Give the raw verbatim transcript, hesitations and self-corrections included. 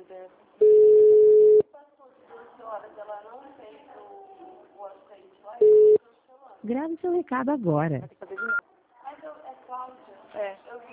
dela. Grave seu recado agora. Mas eu, é Cláudia. É. Eu